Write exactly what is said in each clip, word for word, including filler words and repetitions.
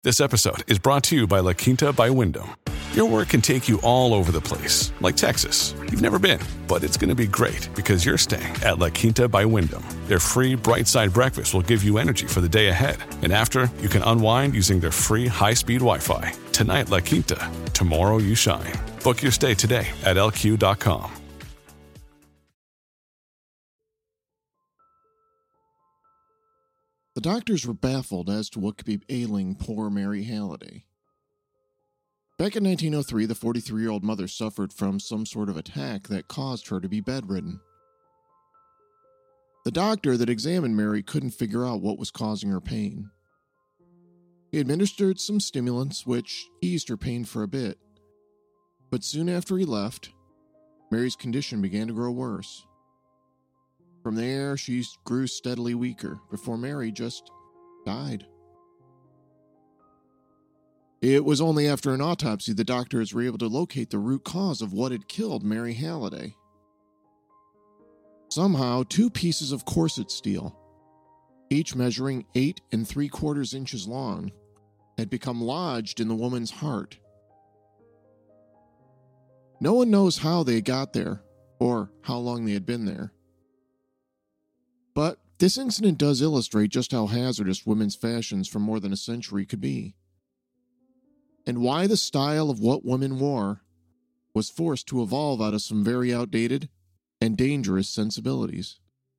This episode is brought to you by La Quinta by Wyndham. Your work can take you all over the place, like Texas. You've never been, but it's going to be great because you're staying at La Quinta by Wyndham. Their free Bright Side breakfast will give you energy for the day ahead. And after, you can unwind using their free high-speed Wi-Fi. Tonight, La Quinta. Tomorrow, you shine. Book your stay today at L Q dot com. The doctors were baffled as to what could be ailing poor Mary Halliday. Back in nineteen oh three, the forty-three-year-old mother suffered from some sort of attack that caused her to be bedridden. The doctor that examined Mary couldn't figure out what was causing her pain. He administered some stimulants, which eased her pain for a bit. But soon after he left, Mary's condition began to grow worse. From there, she grew steadily weaker before Mary just died. It was only after an autopsy the doctors were able to locate the root cause of what had killed Mary Halliday. Somehow, two pieces of corset steel, each measuring eight and three quarters inches long, had become lodged in the woman's heart. No one knows how they got there, or how long they had been there. But this incident does illustrate just how hazardous women's fashions for more than a century could be, and why the style of what women wore was forced to evolve out of some very outdated and dangerous sensibilities.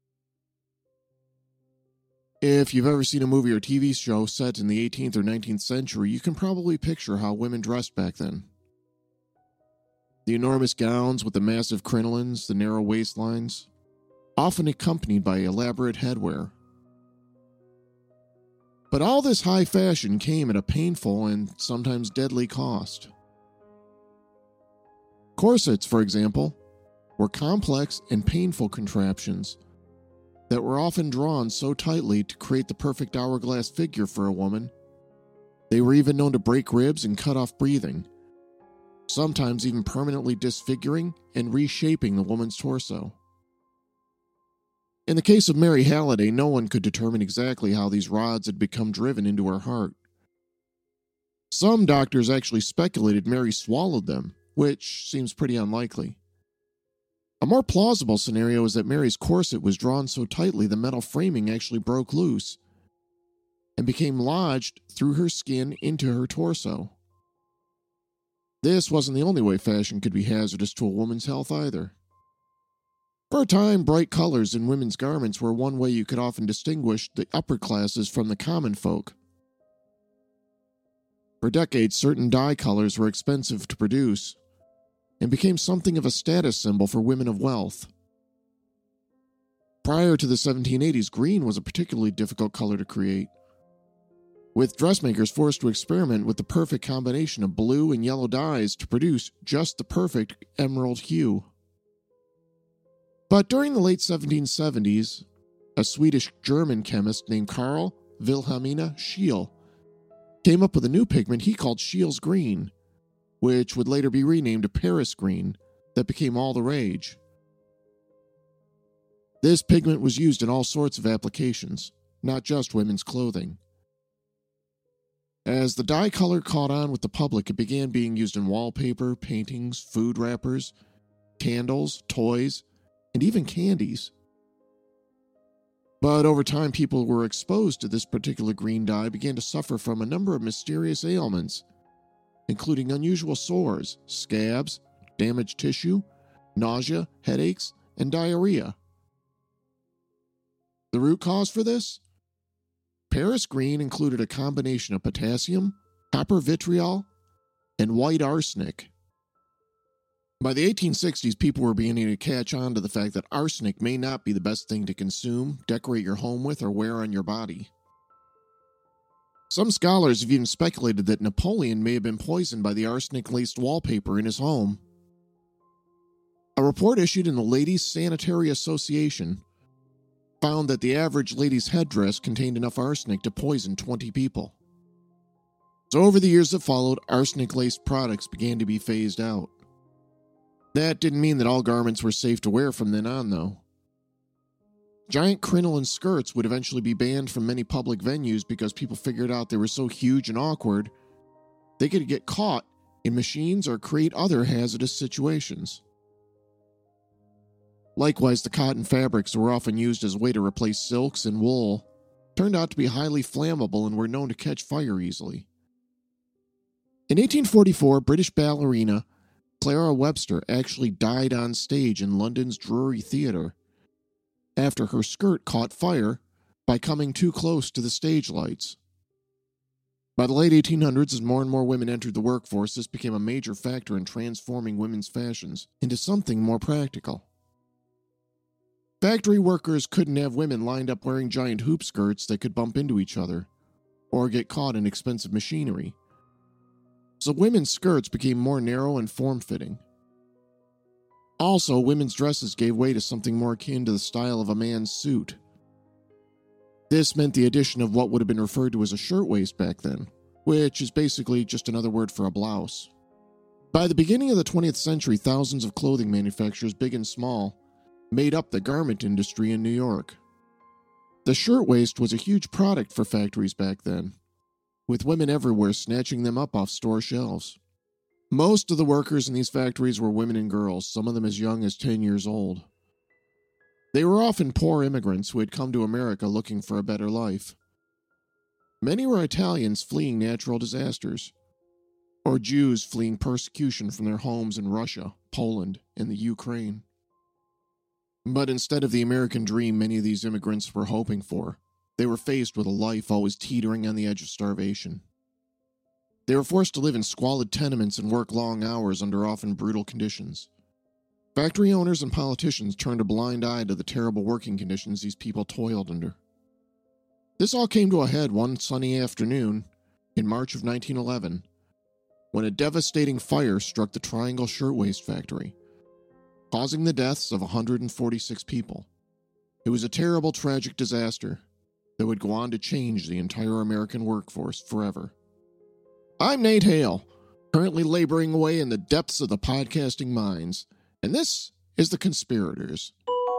If you've ever seen a movie or T V show set in the eighteenth or nineteenth century, you can probably picture how women dressed back then. The enormous gowns with the massive crinolines, the narrow waistlines, often accompanied by elaborate headwear. But all this high fashion came at a painful and sometimes deadly cost. Corsets, for example, were complex and painful contraptions that were often drawn so tightly to create the perfect hourglass figure for a woman. They were even known to break ribs and cut off breathing, sometimes even permanently disfiguring and reshaping the woman's torso. In the case of Mary Halliday, no one could determine exactly how these rods had become driven into her heart. Some doctors actually speculated Mary swallowed them, which seems pretty unlikely. A more plausible scenario is that Mary's corset was drawn so tightly the metal framing actually broke loose and became lodged through her skin into her torso. This wasn't the only way fashion could be hazardous to a woman's health either. For a time, bright colors in women's garments were one way you could often distinguish the upper classes from the common folk. For decades, certain dye colors were expensive to produce and became something of a status symbol for women of wealth. Prior to the seventeen eighties, green was a particularly difficult color to create, with dressmakers forced to experiment with the perfect combination of blue and yellow dyes to produce just the perfect emerald hue. But during the late seventeen seventies, a Swedish-German chemist named Carl Wilhelmina Scheele came up with a new pigment he called Scheele's green, which would later be renamed to Paris green, that became all the rage. This pigment was used in all sorts of applications, not just women's clothing. As the dye color caught on with the public, it began being used in wallpaper, paintings, food wrappers, candles, toys, and even candies. But over time, people were exposed to this particular green dye began to suffer from a number of mysterious ailments, including unusual sores, scabs, damaged tissue, nausea, headaches, and diarrhea. The root cause for this? Paris green included a combination of potassium, copper vitriol, and white arsenic. By the eighteen sixties, people were beginning to catch on to the fact that arsenic may not be the best thing to consume, decorate your home with, or wear on your body. Some scholars have even speculated that Napoleon may have been poisoned by the arsenic-laced wallpaper in his home. A report issued in the Ladies' Sanitary Association found that the average lady's headdress contained enough arsenic to poison twenty people. So over the years that followed, arsenic-laced products began to be phased out. That didn't mean that all garments were safe to wear from then on, though. Giant crinoline skirts would eventually be banned from many public venues because people figured out they were so huge and awkward, they could get caught in machines or create other hazardous situations. Likewise, the cotton fabrics that were often used as a way to replace silks and wool turned out to be highly flammable and were known to catch fire easily. In eighteen forty-four, British ballerina Clara Webster actually died on stage in London's Drury Theatre after her skirt caught fire by coming too close to the stage lights. By the late eighteen hundreds, as more and more women entered the workforce, this became a major factor in transforming women's fashions into something more practical. Factory workers couldn't have women lined up wearing giant hoop skirts that could bump into each other or get caught in expensive machinery. So women's skirts became more narrow and form-fitting. Also, women's dresses gave way to something more akin to the style of a man's suit. This meant the addition of what would have been referred to as a shirtwaist back then, which is basically just another word for a blouse. By the beginning of the twentieth century, thousands of clothing manufacturers, big and small, made up the garment industry in New York. The shirtwaist was a huge product for factories back then, with women everywhere snatching them up off store shelves. Most of the workers in these factories were women and girls, some of them as young as ten years old. They were often poor immigrants who had come to America looking for a better life. Many were Italians fleeing natural disasters, or Jews fleeing persecution from their homes in Russia, Poland, and the Ukraine. But instead of the American dream many of these immigrants were hoping for, they were faced with a life always teetering on the edge of starvation. They were forced to live in squalid tenements and work long hours under often brutal conditions. Factory owners and politicians turned a blind eye to the terrible working conditions these people toiled under. This all came to a head one sunny afternoon in March of nineteen eleven, when a devastating fire struck the Triangle Shirtwaist Factory, causing the deaths of one hundred forty-six people. It was a terrible, tragic disaster that would go on to change the entire American workforce forever. I'm Nate Hale, currently laboring away in the depths of the podcasting mines, and this is The Conspirators.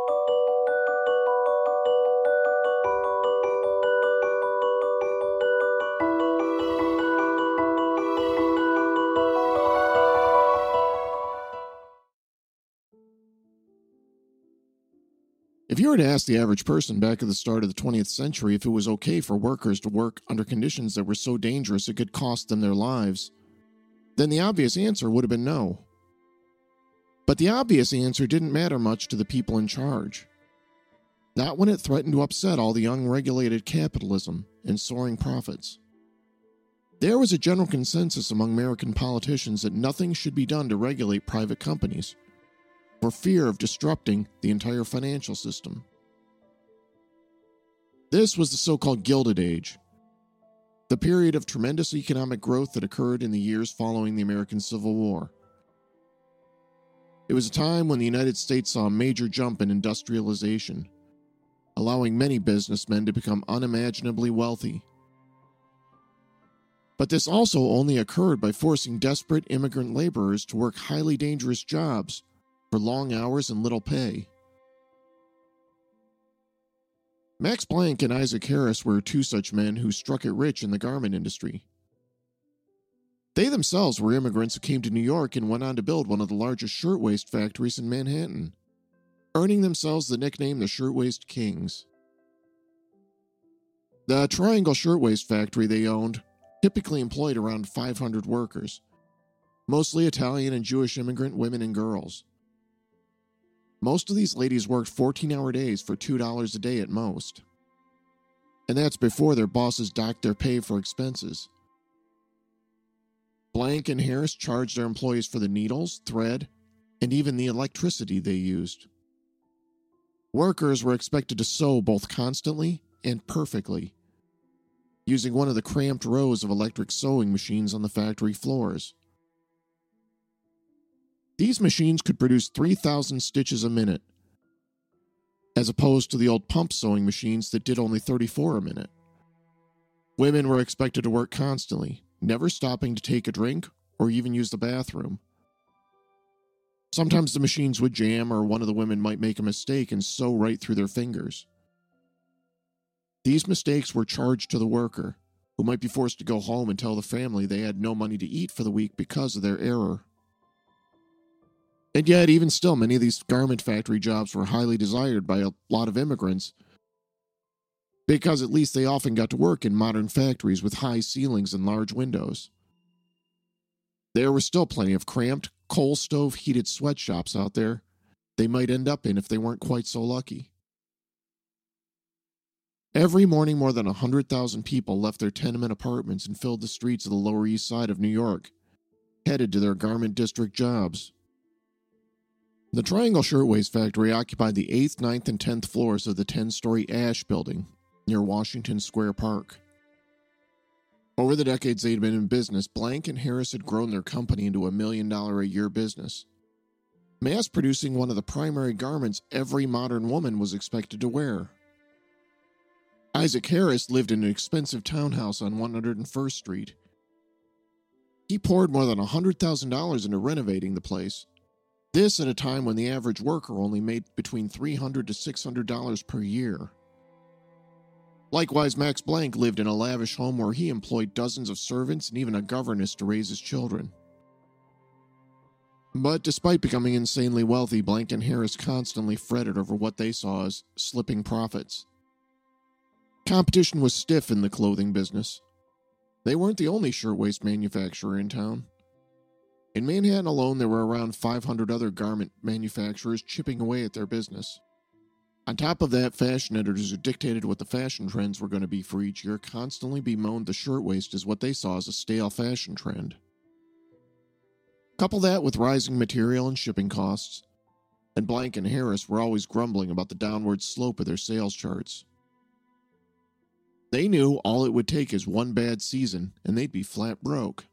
If you were to ask the average person back at the start of the twentieth century if it was okay for workers to work under conditions that were so dangerous it could cost them their lives, then the obvious answer would have been no. But the obvious answer didn't matter much to the people in charge. Not when it threatened to upset all the unregulated capitalism and soaring profits. There was a general consensus among American politicians that nothing should be done to regulate private companies, for fear of disrupting the entire financial system. This was the so-called Gilded Age, the period of tremendous economic growth that occurred in the years following the American Civil War. It was a time when the United States saw a major jump in industrialization, allowing many businessmen to become unimaginably wealthy. But this also only occurred by forcing desperate immigrant laborers to work highly dangerous jobs for long hours and little pay. Max Planck and Isaac Harris were two such men who struck it rich in the garment industry. They themselves were immigrants who came to New York and went on to build one of the largest shirtwaist factories in Manhattan, earning themselves the nickname the Shirtwaist Kings. The Triangle Shirtwaist Factory they owned typically employed around five hundred workers, mostly Italian and Jewish immigrant women and girls. Most of these ladies worked fourteen-hour days for two dollars a day at most. And that's before their bosses docked their pay for expenses. Blank and Harris charged their employees for the needles, thread, and even the electricity they used. Workers were expected to sew both constantly and perfectly, using one of the cramped rows of electric sewing machines on the factory floors. These machines could produce three thousand stitches a minute, as opposed to the old pump sewing machines that did only thirty-four a minute. Women were expected to work constantly, never stopping to take a drink or even use the bathroom. Sometimes the machines would jam or one of the women might make a mistake and sew right through their fingers. These mistakes were charged to the worker, who might be forced to go home and tell the family they had no money to eat for the week because of their error. And yet, even still, many of these garment factory jobs were highly desired by a lot of immigrants, because at least they often got to work in modern factories with high ceilings and large windows. There were still plenty of cramped, coal stove heated sweatshops out there they might end up in if they weren't quite so lucky. Every morning, more than one hundred thousand people left their tenement apartments and filled the streets of the Lower East Side of New York, headed to their garment district jobs. The Triangle Shirtwaist Factory occupied the eighth, ninth, and tenth floors of the ten-story Ash Building near Washington Square Park. Over the decades they'd been in business, Blank and Harris had grown their company into a million-dollar-a-year business, mass-producing one of the primary garments every modern woman was expected to wear. Isaac Harris lived in an expensive townhouse on one hundred first Street. He poured more than one hundred thousand dollars into renovating the place. This at a time when the average worker only made between three hundred to six hundred dollars per year. Likewise, Max Blank lived in a lavish home where he employed dozens of servants and even a governess to raise his children. But despite becoming insanely wealthy, Blank and Harris constantly fretted over what they saw as slipping profits. Competition was stiff in the clothing business. They weren't the only shirtwaist manufacturer in town. In Manhattan alone, there were around five hundred other garment manufacturers chipping away at their business. On top of that, fashion editors who dictated what the fashion trends were going to be for each year constantly bemoaned the shirtwaist as what they saw as a stale fashion trend. Couple that with rising material and shipping costs, and Blank and Harris were always grumbling about the downward slope of their sales charts. They knew all it would take is one bad season, and they'd be flat broke.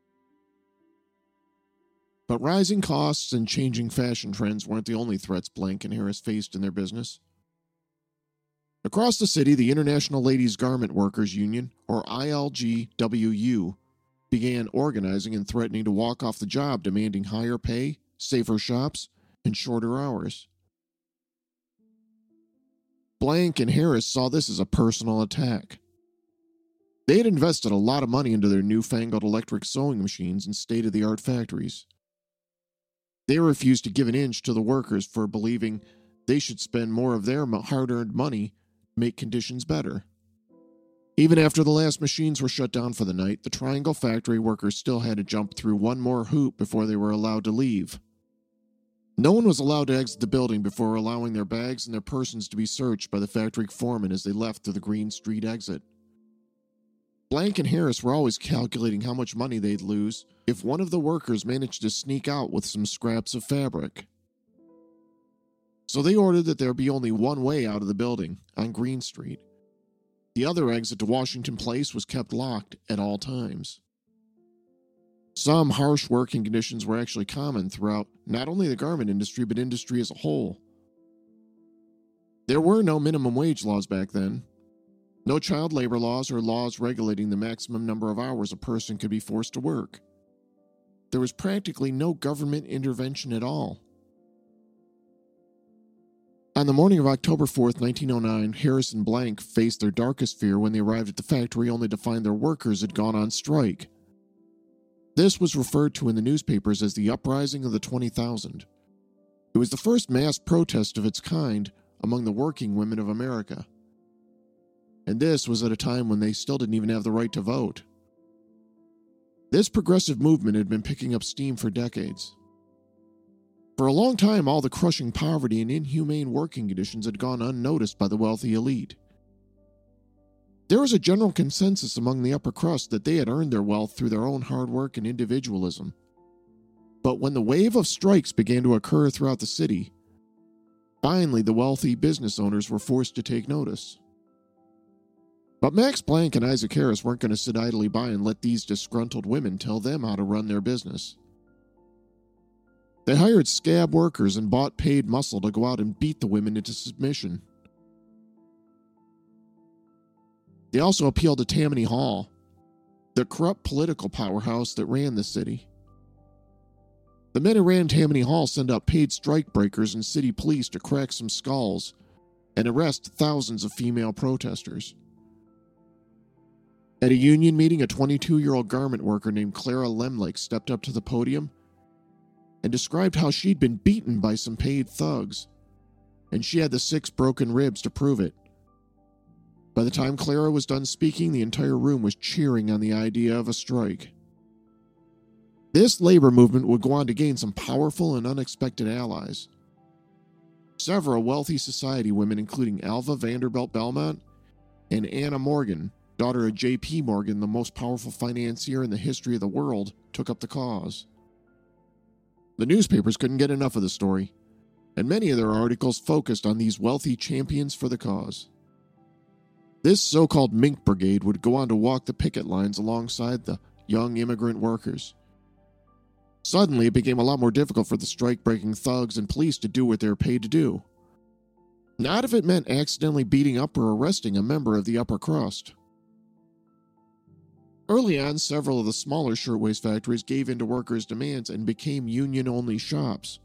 But rising costs and changing fashion trends weren't the only threats Blank and Harris faced in their business. Across the city, the International Ladies Garment Workers Union, or I L G W U, began organizing and threatening to walk off the job, demanding higher pay, safer shops, and shorter hours. Blank and Harris saw this as a personal attack. They had invested a lot of money into their newfangled electric sewing machines and state-of-the-art factories. They refused to give an inch to the workers for believing they should spend more of their hard-earned money to make conditions better. Even after the last machines were shut down for the night, the Triangle factory workers still had to jump through one more hoop before they were allowed to leave. No one was allowed to exit the building before allowing their bags and their persons to be searched by the factory foreman as they left through the Green Street exit. Blank and Harris were always calculating how much money they'd lose if one of the workers managed to sneak out with some scraps of fabric. So they ordered that there be only one way out of the building, on Green Street. The other exit to Washington Place was kept locked at all times. Some harsh working conditions were actually common throughout not only the garment industry, but industry as a whole. There were no minimum wage laws back then. No child labor laws or laws regulating the maximum number of hours a person could be forced to work. There was practically no government intervention at all. On the morning of October fourth, nineteen oh nine, Harris and Blank faced their darkest fear when they arrived at the factory only to find their workers had gone on strike. This was referred to in the newspapers as the Uprising of the twenty thousand. It was the first mass protest of its kind among the working women of America. And this was at a time when they still didn't even have the right to vote. This progressive movement had been picking up steam for decades. For a long time, all the crushing poverty and inhumane working conditions had gone unnoticed by the wealthy elite. There was a general consensus among the upper crust that they had earned their wealth through their own hard work and individualism. But when the wave of strikes began to occur throughout the city, finally the wealthy business owners were forced to take notice. But Max Blank and Isaac Harris weren't going to sit idly by and let these disgruntled women tell them how to run their business. They hired scab workers and bought paid muscle to go out and beat the women into submission. They also appealed to Tammany Hall, the corrupt political powerhouse that ran the city. The men who ran Tammany Hall sent out paid strikebreakers and city police to crack some skulls and arrest thousands of female protesters. At a union meeting, a twenty-two-year-old garment worker named Clara Lemlich stepped up to the podium and described how she'd been beaten by some paid thugs, and she had the six broken ribs to prove it. By the time Clara was done speaking, the entire room was cheering on the idea of a strike. This labor movement would go on to gain some powerful and unexpected allies. Several wealthy society women, including Alva Vanderbilt Belmont and Anna Morgan, daughter of J P Morgan, the most powerful financier in the history of the world, took up the cause. The newspapers couldn't get enough of the story, and many of their articles focused on these wealthy champions for the cause. This so-called Mink Brigade would go on to walk the picket lines alongside the young immigrant workers. Suddenly, it became a lot more difficult for the strike-breaking thugs and police to do what they were paid to do. Not if it meant accidentally beating up or arresting a member of the upper crust. Early on, several of the smaller shirtwaist factories gave in to workers' demands and became union-only shops.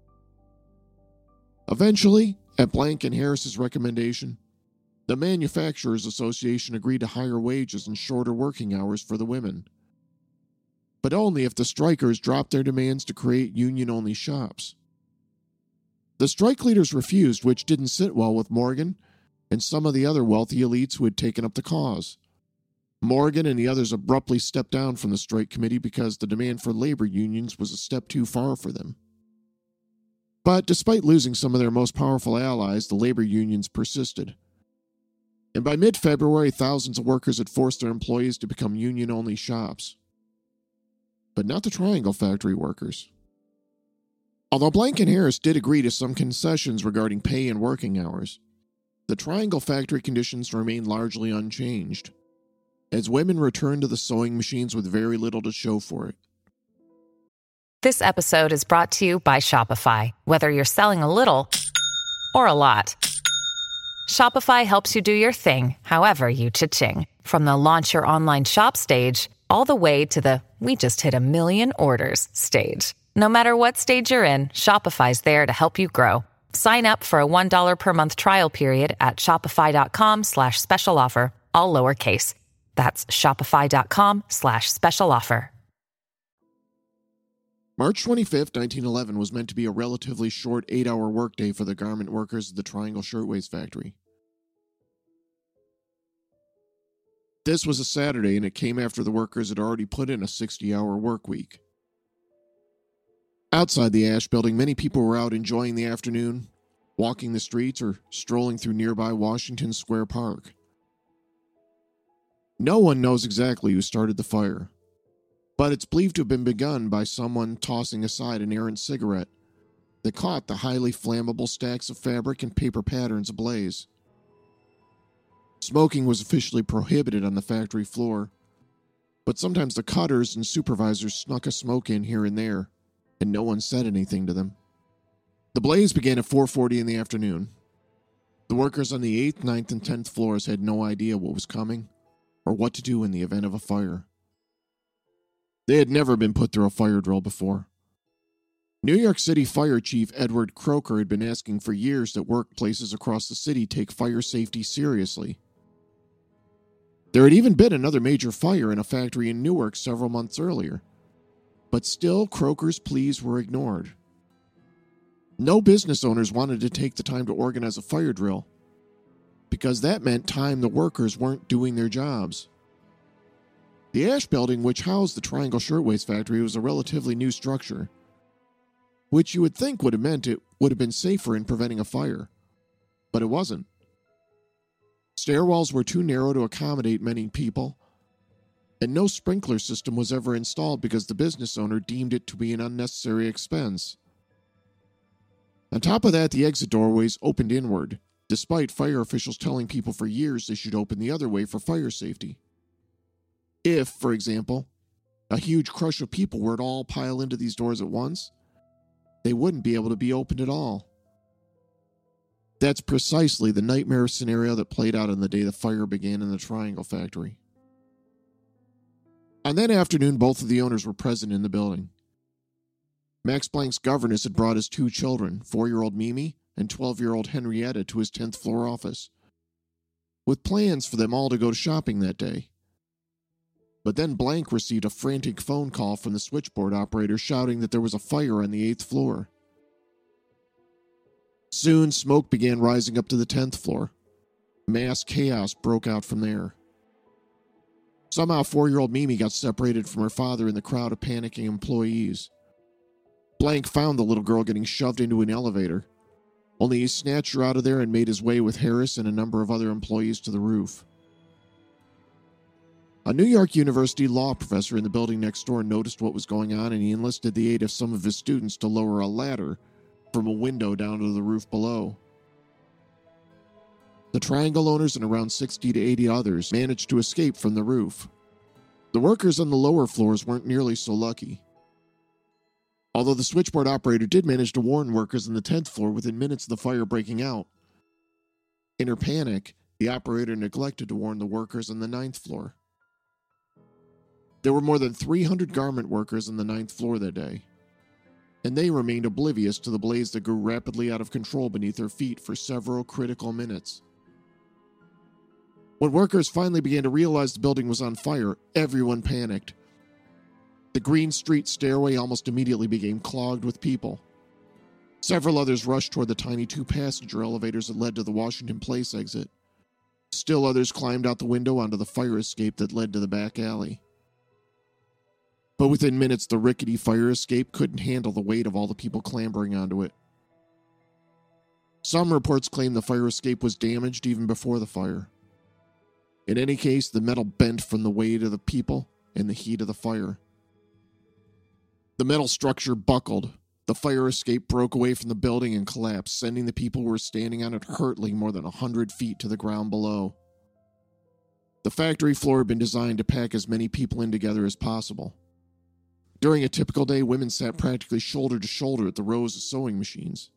Eventually, at Blank and Harris's recommendation, the Manufacturers Association agreed to higher wages and shorter working hours for the women, but only if the strikers dropped their demands to create union-only shops. The strike leaders refused, which didn't sit well with Morgan and some of the other wealthy elites who had taken up the cause. Morgan and the others abruptly stepped down from the strike committee because the demand for labor unions was a step too far for them. But despite losing some of their most powerful allies, the labor unions persisted. And by mid-February, thousands of workers had forced their employees to become union-only shops. But not the Triangle Factory workers. Although Blank and Harris did agree to some concessions regarding pay and working hours, the Triangle Factory conditions remained largely unchanged, as women returned to the sewing machines with very little to show for it. This episode is brought to you by Shopify. Whether you're selling a little or a lot, Shopify helps you do your thing, however you cha-ching. From the launch your online shop stage, all the way to the we just hit a million orders stage. No matter what stage you're in, Shopify's there to help you grow. Sign up for a one dollar per month trial period at shopify.com slash special offer, all lowercase. That's shopify.com slash special offer. March twenty-fifth, nineteen eleven was meant to be a relatively short eight-hour workday for the garment workers of the Triangle Shirtwaist Factory. This was a Saturday, and it came after the workers had already put in a sixty-hour work week. Outside the Ash Building, many people were out enjoying the afternoon, walking the streets, or strolling through nearby Washington Square Park. No one knows exactly who started the fire, but it's believed to have been begun by someone tossing aside an errant cigarette that caught the highly flammable stacks of fabric and paper patterns ablaze. Smoking was officially prohibited on the factory floor, but sometimes the cutters and supervisors snuck a smoke in here and there, and no one said anything to them. The blaze began at four forty in the afternoon. The workers on the eighth, ninth, and tenth floors had no idea what was coming or what to do in the event of a fire. They had never been put through a fire drill before. New York City Fire Chief Edward Croker had been asking for years that workplaces across the city take fire safety seriously. There had even been another major fire in a factory in Newark several months earlier, but still Croker's pleas were ignored. No business owners wanted to take the time to organize a fire drill, because that meant time the workers weren't doing their jobs. The Ash Building, which housed the Triangle Shirtwaist Factory, was a relatively new structure, which you would think would have meant it would have been safer in preventing a fire, but it wasn't. Stairwells were too narrow to accommodate many people, and no sprinkler system was ever installed because the business owner deemed it to be an unnecessary expense. On top of that, the exit doorways opened inward, despite fire officials telling people for years they should open the other way for fire safety. If, for example, a huge crush of people were to all pile into these doors at once, they wouldn't be able to be opened at all. That's precisely the nightmare scenario that played out on the day the fire began in the Triangle Factory. On that afternoon, both of the owners were present in the building. Max Blank's governess had brought his two children, four-year-old Mimi and twelve-year-old Henrietta, to his tenth floor office, with plans for them all to go shopping that day. But then Blank received a frantic phone call from the switchboard operator shouting that there was a fire on the eighth floor. Soon, smoke began rising up to the tenth floor. Mass chaos broke out from there. Somehow, four-year-old Mimi got separated from her father in the crowd of panicking employees. Blank found the little girl getting shoved into an elevator. Only he snatched her out of there and made his way with Harris and a number of other employees to the roof. A New York University law professor in the building next door noticed what was going on, and he enlisted the aid of some of his students to lower a ladder from a window down to the roof below. The Triangle owners and around sixty to eighty others managed to escape from the roof. The workers on the lower floors weren't nearly so lucky. Although the switchboard operator did manage to warn workers on the tenth floor within minutes of the fire breaking out. In her panic, the operator neglected to warn the workers on the ninth floor. There were more than three hundred garment workers on the ninth floor that day, and they remained oblivious to the blaze that grew rapidly out of control beneath their feet for several critical minutes. When workers finally began to realize the building was on fire, everyone panicked. The Green Street stairway almost immediately became clogged with people. Several others rushed toward the tiny two-passenger elevators that led to the Washington Place exit. Still others climbed out the window onto the fire escape that led to the back alley. But within minutes, the rickety fire escape couldn't handle the weight of all the people clambering onto it. Some reports claim the fire escape was damaged even before the fire. In any case, the metal bent from the weight of the people and the heat of the fire. The metal structure buckled. The fire escape broke away from the building and collapsed, sending the people who were standing on it hurtling more than a hundred feet to the ground below. The factory floor had been designed to pack as many people in together as possible. During a typical day, women sat practically shoulder to shoulder at the rows of sewing machines.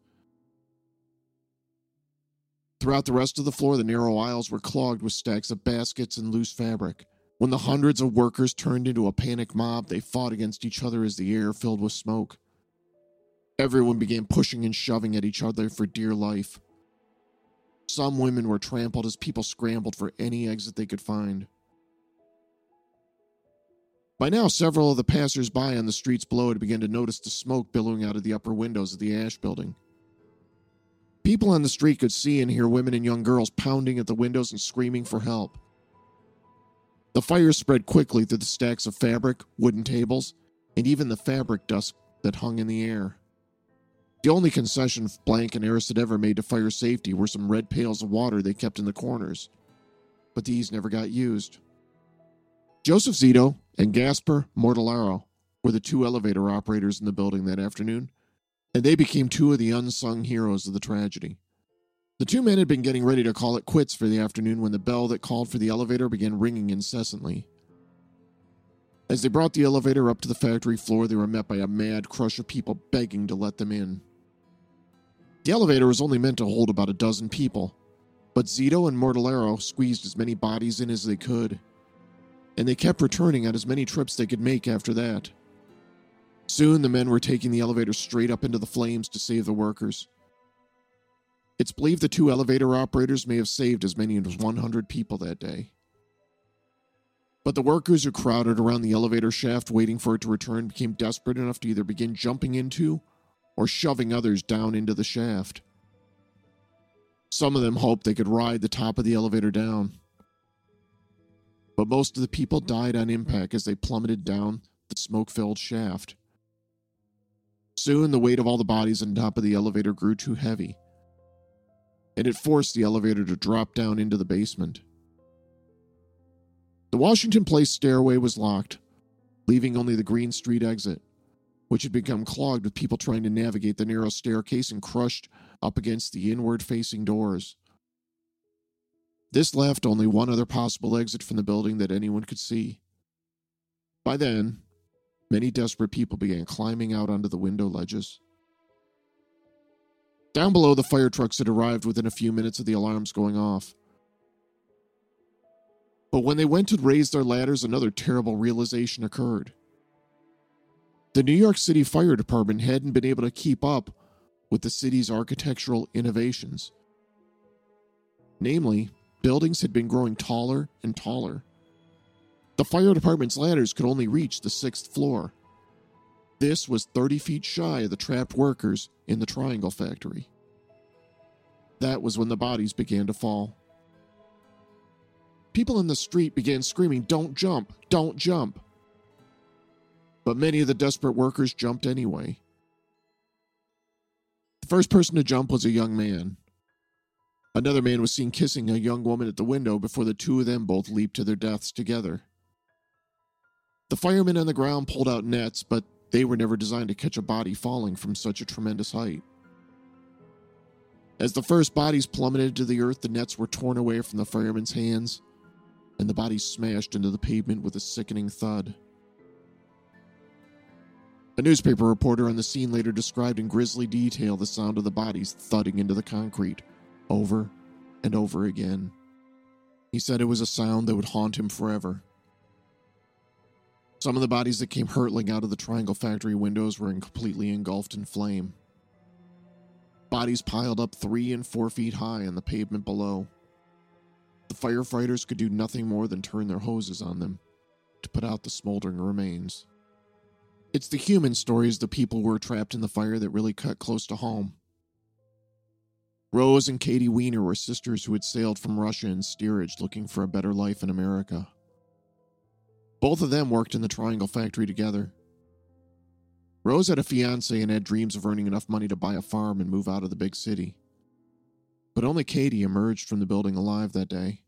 Throughout the rest of the floor, the narrow aisles were clogged with stacks of baskets and loose fabric. When the hundreds of workers turned into a panicked mob, they fought against each other as the air filled with smoke. Everyone began pushing and shoving at each other for dear life. Some women were trampled as people scrambled for any exit they could find. By now, several of the passers-by on the streets below had begun to notice the smoke billowing out of the upper windows of the Ash building. People on the street could see and hear women and young girls pounding at the windows and screaming for help. The fire spread quickly through the stacks of fabric, wooden tables, and even the fabric dust that hung in the air. The only concession Blank and Harris had ever made to fire safety were some red pails of water they kept in the corners, but these never got used. Joseph Zito and Gaspar Mortellaro were the two elevator operators in the building that afternoon, and they became two of the unsung heroes of the tragedy. The two men had been getting ready to call it quits for the afternoon when the bell that called for the elevator began ringing incessantly. As they brought the elevator up to the factory floor, they were met by a mad crush of people begging to let them in. The elevator was only meant to hold about a dozen people, but Zito and Mortellaro squeezed as many bodies in as they could, and they kept returning on as many trips they could make after that. Soon the men were taking the elevator straight up into the flames to save the workers. It's believed the two elevator operators may have saved as many as one hundred people that day. But the workers who crowded around the elevator shaft waiting for it to return became desperate enough to either begin jumping into or shoving others down into the shaft. Some of them hoped they could ride the top of the elevator down. But most of the people died on impact as they plummeted down the smoke-filled shaft. Soon the weight of all the bodies on top of the elevator grew too heavy, and it forced the elevator to drop down into the basement. The Washington Place stairway was locked, leaving only the Green Street exit, which had become clogged with people trying to navigate the narrow staircase and crushed up against the inward-facing doors. This left only one other possible exit from the building that anyone could see. By then, many desperate people began climbing out onto the window ledges. Down below, the fire trucks had arrived within a few minutes of the alarms going off. But when they went to raise their ladders, another terrible realization occurred. The New York City Fire Department hadn't been able to keep up with the city's architectural innovations. Namely, buildings had been growing taller and taller. The fire department's ladders could only reach the sixth floor. This was thirty feet shy of the trapped workers in the Triangle factory. That was when the bodies began to fall. People in the street began screaming, "Don't jump! Don't jump!" But many of the desperate workers jumped anyway. The first person to jump was a young man. Another man was seen kissing a young woman at the window before the two of them both leaped to their deaths together. The firemen on the ground pulled out nets, but they were never designed to catch a body falling from such a tremendous height. As the first bodies plummeted to the earth, the nets were torn away from the firemen's hands, and the bodies smashed into the pavement with a sickening thud. A newspaper reporter on the scene later described in grisly detail the sound of the bodies thudding into the concrete, over and over again. He said it was a sound that would haunt him forever. Some of the bodies that came hurtling out of the Triangle factory windows were completely engulfed in flame. Bodies piled up three and four feet high on the pavement below. The firefighters could do nothing more than turn their hoses on them to put out the smoldering remains. It's the human stories of the people who were trapped in the fire that really cut close to home. Rose and Katie Weiner were sisters who had sailed from Russia in steerage looking for a better life in America. Both of them worked in the Triangle factory together. Rose had a fiancé and had dreams of earning enough money to buy a farm and move out of the big city. But only Katie emerged from the building alive that day.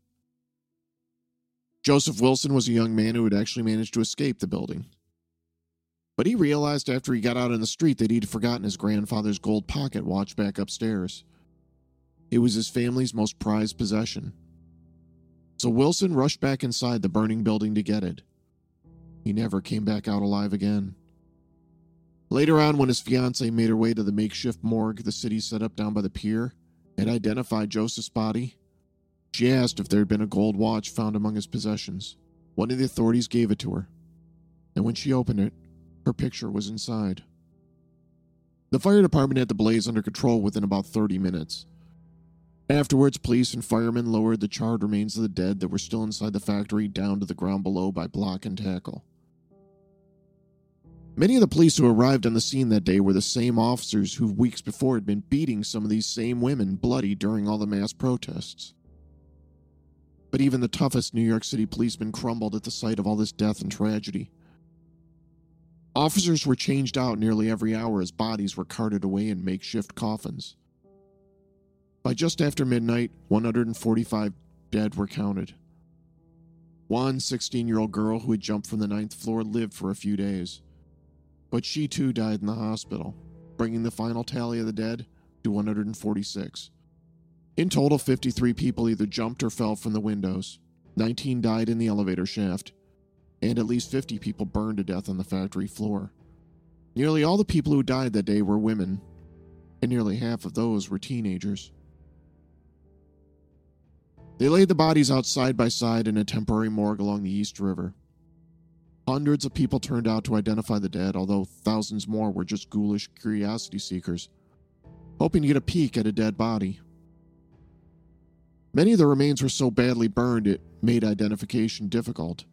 Joseph Wilson was a young man who had actually managed to escape the building. But he realized after he got out on the street that he'd forgotten his grandfather's gold pocket watch back upstairs. It was his family's most prized possession. So Wilson rushed back inside the burning building to get it. He never came back out alive again. Later on, when his fiancée made her way to the makeshift morgue the city set up down by the pier and identified Joseph's body, she asked if there had been a gold watch found among his possessions. One of the authorities gave it to her, and when she opened it, her picture was inside. The fire department had the blaze under control within about thirty minutes. Afterwards, police and firemen lowered the charred remains of the dead that were still inside the factory down to the ground below by block and tackle. Many of the police who arrived on the scene that day were the same officers who weeks before had been beating some of these same women bloody during all the mass protests. But even the toughest New York City policemen crumbled at the sight of all this death and tragedy. Officers were changed out nearly every hour as bodies were carted away in makeshift coffins. By just after midnight, one hundred forty-five dead were counted. One sixteen-year-old girl who had jumped from the ninth floor lived for a few days, but she too died in the hospital, bringing the final tally of the dead to one hundred forty-six. In total, fifty-three people either jumped or fell from the windows, nineteen died in the elevator shaft, and at least fifty people burned to death on the factory floor. Nearly all the people who died that day were women, and nearly half of those were teenagers. They laid the bodies out side by side in a temporary morgue along the East River. Hundreds of people turned out to identify the dead, although thousands more were just ghoulish curiosity seekers, hoping to get a peek at a dead body. Many of the remains were so badly burned it made identification difficult.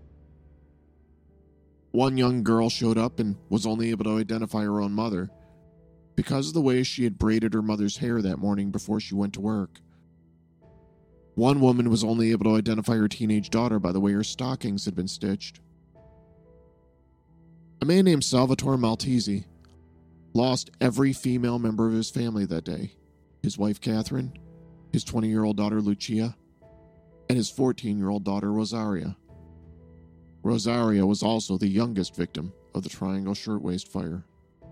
One young girl showed up and was only able to identify her own mother because of the way she had braided her mother's hair that morning before she went to work. One woman was only able to identify her teenage daughter by the way her stockings had been stitched. A man named Salvatore Maltese lost every female member of his family that day: his wife Catherine, his twenty-year-old daughter Lucia, and his fourteen-year-old daughter Rosaria. Rosaria was also the youngest victim of the Triangle Shirtwaist Fire.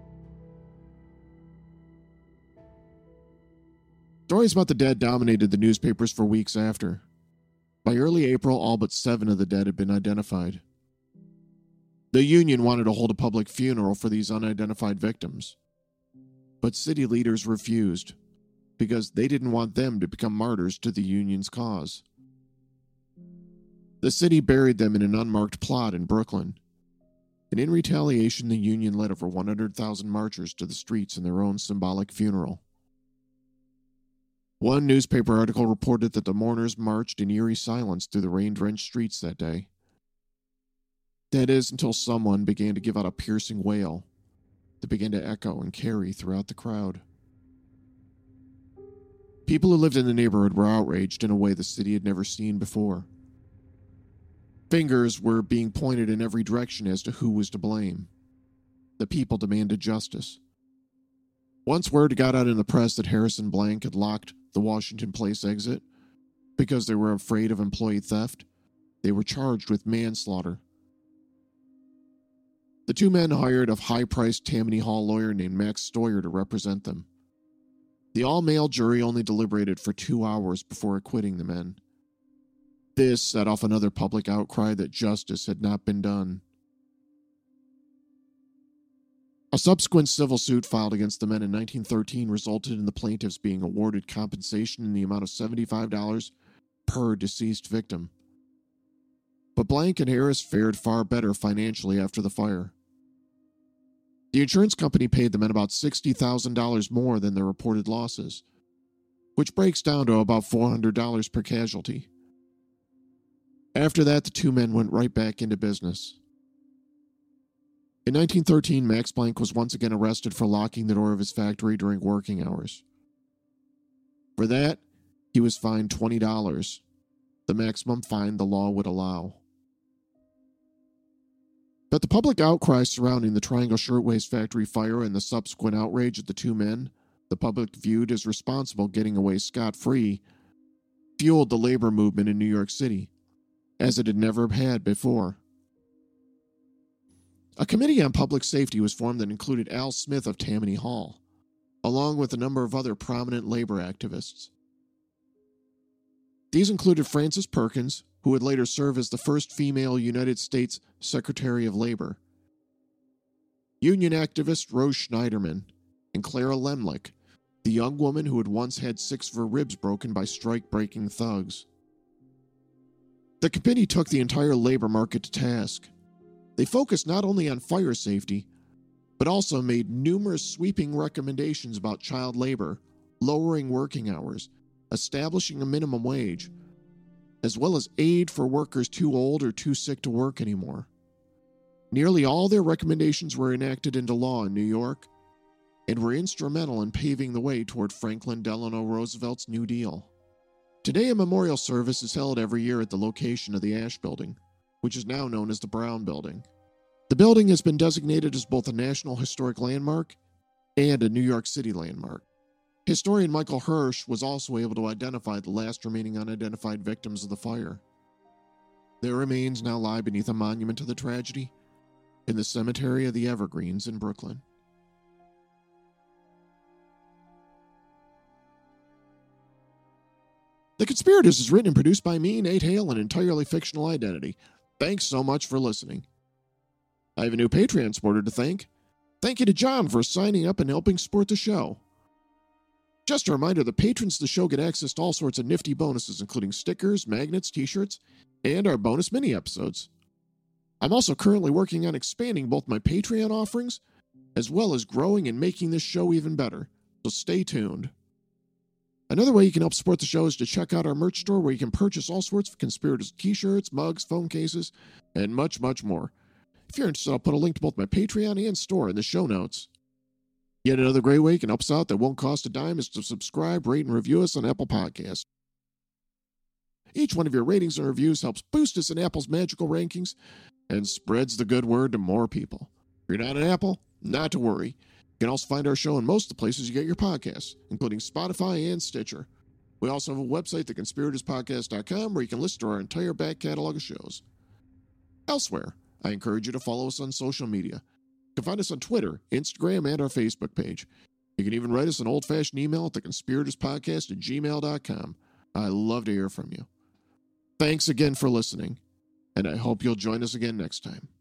Stories about the dead dominated the newspapers for weeks after. By early April, all but seven of the dead had been identified. The union wanted to hold a public funeral for these unidentified victims, but city leaders refused because they didn't want them to become martyrs to the union's cause. The city buried them in an unmarked plot in Brooklyn, and in retaliation, the union led over one hundred thousand marchers to the streets in their own symbolic funeral. One newspaper article reported that the mourners marched in eerie silence through the rain-drenched streets that day, That is, until someone began to give out a piercing wail that began to echo and carry throughout the crowd. People who lived in the neighborhood were outraged in a way the city had never seen before. Fingers were being pointed in every direction as to who was to blame. The people demanded justice. Once word got out in the press that Harrison Blank had locked the Washington Place exit because they were afraid of employee theft, they were charged with manslaughter. The two men hired a high-priced Tammany Hall lawyer named Max Stoyer to represent them. The all-male jury only deliberated for two hours before acquitting the men. This set off another public outcry that justice had not been done. A subsequent civil suit filed against the men in nineteen thirteen resulted in the plaintiffs being awarded compensation in the amount of seventy-five dollars per deceased victim. But Blank and Harris fared far better financially after the fire. The insurance company paid the men about sixty thousand dollars more than their reported losses, which breaks down to about four hundred dollars per casualty. After that, the two men went right back into business. In nineteen thirteen, Max Blank was once again arrested for locking the door of his factory during working hours. For that, he was fined twenty dollars, the maximum fine the law would allow. But the public outcry surrounding the Triangle Shirtwaist Factory fire and the subsequent outrage at the two men, the public viewed as responsible getting away scot-free, fueled the labor movement in New York City, as it had never had before. A committee on public safety was formed that included Al Smith of Tammany Hall, along with a number of other prominent labor activists. These included Frances Perkins, who would later serve as the first female United States Secretary of Labor, union activist Rose Schneiderman, and Clara Lemlich, the young woman who had once had six of her ribs broken by strike-breaking thugs. The committee took the entire labor market to task. They focused not only on fire safety, but also made numerous sweeping recommendations about child labor, lowering working hours, establishing a minimum wage, as well as aid for workers too old or too sick to work anymore. Nearly all their recommendations were enacted into law in New York and were instrumental in paving the way toward Franklin Delano Roosevelt's New Deal. Today, a memorial service is held every year at the location of the Ash Building, which is now known as the Brown Building. The building has been designated as both a National Historic Landmark and a New York City landmark. Historian Michael Hirsch was also able to identify the last remaining unidentified victims of the fire. Their remains now lie beneath a monument to the tragedy in the Cemetery of the Evergreens in Brooklyn. The Conspirators is written and produced by me, Nate Hale, an entirely fictional identity. Thanks so much for listening. I have a new Patreon supporter to thank. Thank you to John for signing up and helping support the show. Just a reminder, the patrons of the show get access to all sorts of nifty bonuses, including stickers, magnets, t-shirts, and our bonus mini-episodes. I'm also currently working on expanding both my Patreon offerings, as well as growing and making this show even better, so stay tuned. Another way you can help support the show is to check out our merch store, where you can purchase all sorts of Conspirators t-shirts, mugs, phone cases, and much, much more. If you're interested, I'll put a link to both my Patreon and store in the show notes. Yet another great way you can help us out that won't cost a dime is to subscribe, rate, and review us on Apple Podcasts. Each one of your ratings and reviews helps boost us in Apple's magical rankings and spreads the good word to more people. If you're not an Apple, not to worry. You can also find our show in most of the places you get your podcasts, including Spotify and Stitcher. We also have a website, the conspirators podcast dot com, where you can listen to our entire back catalog of shows. Elsewhere, I encourage you to follow us on social media. You can find us on Twitter, Instagram, and our Facebook page. You can even write us an old-fashioned email at the conspirators podcast at gmail dot com. I love to hear from you. Thanks again for listening, and I hope you'll join us again next time.